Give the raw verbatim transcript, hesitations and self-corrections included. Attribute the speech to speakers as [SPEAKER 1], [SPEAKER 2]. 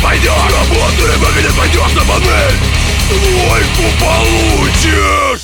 [SPEAKER 1] пойдешь, работу рыбок не пойдешь на панель, двойку получишь.